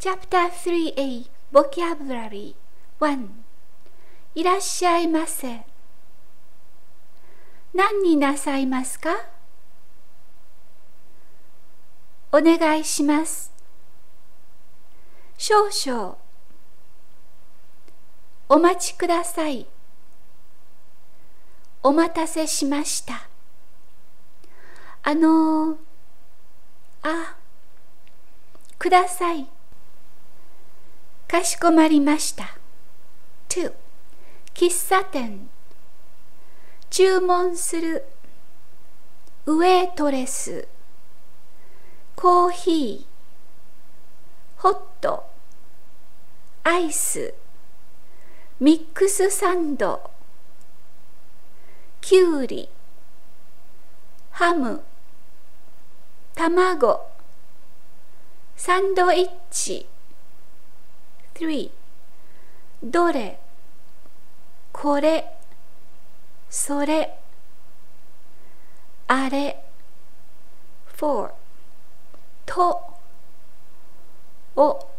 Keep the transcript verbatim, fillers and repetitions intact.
Chapterスリーエー Vocabulary ワン いらっしゃいませ。何になさいますか？お願いします。少々。お待ちください。お待たせしました。あのー、あ、ください。かしこまりました。に、喫茶店。注文する。ウェイトレス。コーヒー。ホット。アイス。ミックスサンド。きゅうり。ハム。卵。サンドイッチ。さん、どれ、これ、それ、あれ。よん、と、お。